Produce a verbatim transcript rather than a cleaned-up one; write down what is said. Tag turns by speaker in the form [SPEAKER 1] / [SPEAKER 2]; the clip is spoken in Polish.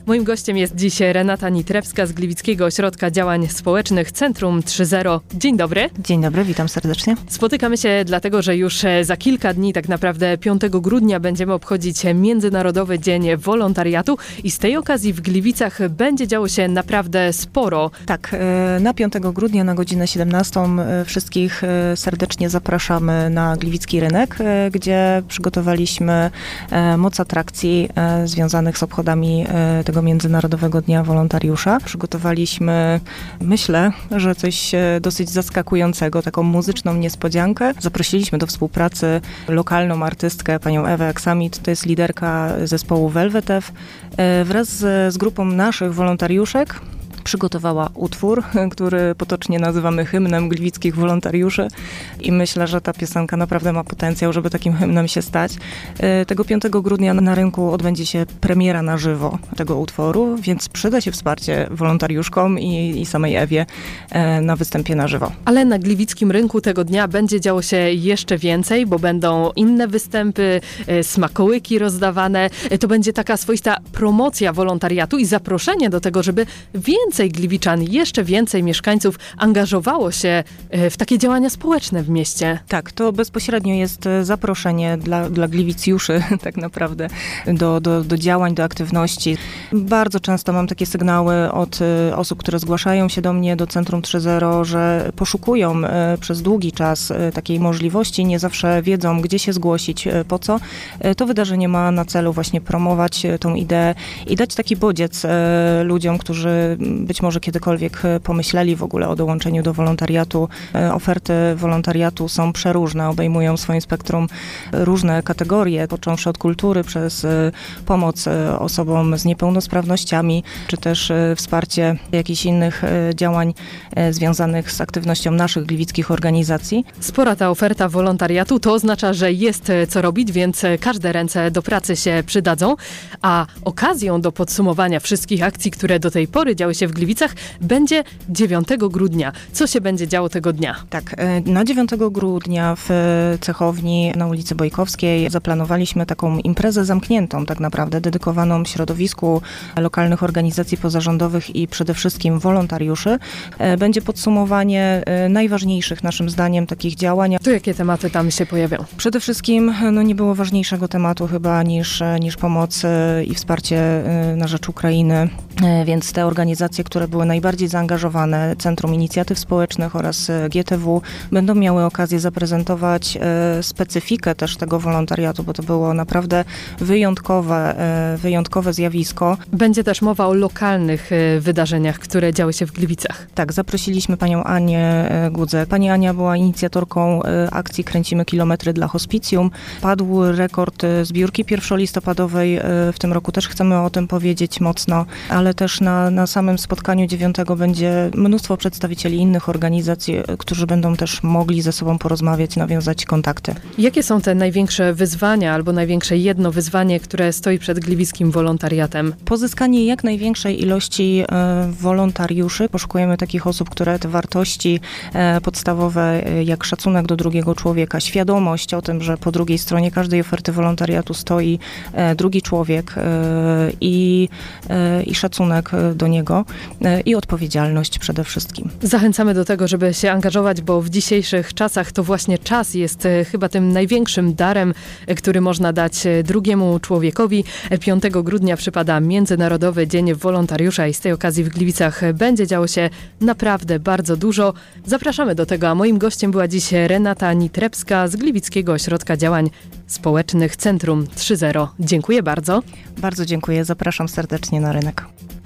[SPEAKER 1] Moim gościem jest dziś Renata Nitrewska z Gliwickiego Ośrodka Działań Społecznych Centrum trzy zero. Dzień dobry.
[SPEAKER 2] Dzień dobry, witam serdecznie.
[SPEAKER 1] Spotykamy się dlatego, że już za kilka dni, tak naprawdę piątego grudnia, będziemy obchodzić Międzynarodowy Dzień Wolontariatu i z tej okazji w Gliwicach będzie działo się naprawdę sporo.
[SPEAKER 2] Tak, na piątego grudnia na godzinę siedemnastą wszystkich serdecznie zapraszamy na Gliwicki Rynek, gdzie przygotowaliśmy moc atrakcji związanych z obchodami tego Międzynarodowego Dnia Wolontariusza. Przygotowaliśmy, myślę, że coś dosyć zaskakującego, taką muzyczną niespodziankę. Zaprosiliśmy do współpracy lokalną artystkę, panią Ewę Aksamit, to jest liderka zespołu Velvetev, wraz z, z grupą naszych wolontariuszek. Przygotowała utwór, który potocznie nazywamy hymnem gliwickich wolontariuszy i myślę, że ta piosenka naprawdę ma potencjał, żeby takim hymnem się stać. Tego piątego grudnia na rynku odbędzie się premiera na żywo tego utworu, więc przyda się wsparcie wolontariuszkom i, i samej Ewie na występie na żywo.
[SPEAKER 1] Ale na gliwickim rynku tego dnia będzie działo się jeszcze więcej, bo będą inne występy, smakołyki rozdawane. To będzie taka swoista promocja wolontariatu i zaproszenie do tego, żeby więcej Więcej gliwiczan, jeszcze więcej mieszkańców angażowało się w takie działania społeczne w mieście.
[SPEAKER 2] Tak, to bezpośrednio jest zaproszenie dla, dla gliwicjuszy tak naprawdę do, do, do działań, do aktywności. Bardzo często mam takie sygnały od osób, które zgłaszają się do mnie, do Centrum trzy zero, że poszukują przez długi czas takiej możliwości, nie zawsze wiedzą, gdzie się zgłosić, po co. To wydarzenie ma na celu właśnie promować tą ideę i dać taki bodziec ludziom, którzy być może kiedykolwiek pomyśleli w ogóle o dołączeniu do wolontariatu. Oferty wolontariatu są przeróżne, obejmują swoim spektrum różne kategorie, począwszy od kultury, przez pomoc osobom z niepełnosprawnościami, czy też wsparcie jakichś innych działań związanych z aktywnością naszych gliwickich organizacji.
[SPEAKER 1] Spora ta oferta wolontariatu, to oznacza, że jest co robić, więc każde ręce do pracy się przydadzą, a okazją do podsumowania wszystkich akcji, które do tej pory działy się w Gliwicach, będzie dziewiątego grudnia. Co się będzie działo tego dnia?
[SPEAKER 2] Tak, na dziewiątego grudnia w cechowni na ulicy Bojkowskiej zaplanowaliśmy taką imprezę zamkniętą, tak naprawdę dedykowaną środowisku lokalnych organizacji pozarządowych i przede wszystkim wolontariuszy. Będzie podsumowanie najważniejszych naszym zdaniem takich działań.
[SPEAKER 1] To jakie tematy tam się pojawią?
[SPEAKER 2] Przede wszystkim no, nie było ważniejszego tematu chyba niż, niż pomoc i wsparcie na rzecz Ukrainy, więc te organizacje, które były najbardziej zaangażowane, Centrum Inicjatyw Społecznych oraz G T W, będą miały okazję zaprezentować e, specyfikę też tego wolontariatu, bo to było naprawdę wyjątkowe, e, wyjątkowe zjawisko.
[SPEAKER 1] Będzie też mowa o lokalnych e, wydarzeniach, które działy się w Gliwicach.
[SPEAKER 2] Tak, zaprosiliśmy panią Anię Gudzę. Pani Ania była inicjatorką e, akcji Kręcimy Kilometry dla Hospicjum. Padł rekord zbiórki pierwszolistopadowej. E, w tym roku też chcemy o tym powiedzieć mocno, ale też na, na samym spotkaniu dziewiątego będzie mnóstwo przedstawicieli innych organizacji, którzy będą też mogli ze sobą porozmawiać, nawiązać kontakty.
[SPEAKER 1] Jakie są te największe wyzwania albo największe jedno wyzwanie, które stoi przed gliwickim wolontariatem?
[SPEAKER 2] Pozyskanie jak największej ilości e, wolontariuszy. Poszukujemy takich osób, które te wartości e, podstawowe, e, jak szacunek do drugiego człowieka, świadomość o tym, że po drugiej stronie każdej oferty wolontariatu stoi e, drugi człowiek e, i, e, i szacunek do niego i odpowiedzialność przede wszystkim.
[SPEAKER 1] Zachęcamy do tego, żeby się angażować, bo w dzisiejszych czasach to właśnie czas jest chyba tym największym darem, który można dać drugiemu człowiekowi. piątego grudnia przypada Międzynarodowy Dzień Wolontariusza i z tej okazji w Gliwicach będzie działo się naprawdę bardzo dużo. Zapraszamy do tego, a moim gościem była dziś Renata Nitrewska z Gliwickiego Ośrodka Działań Społecznych Centrum trzy zero. Dziękuję bardzo.
[SPEAKER 2] Bardzo dziękuję, zapraszam serdecznie na rynek.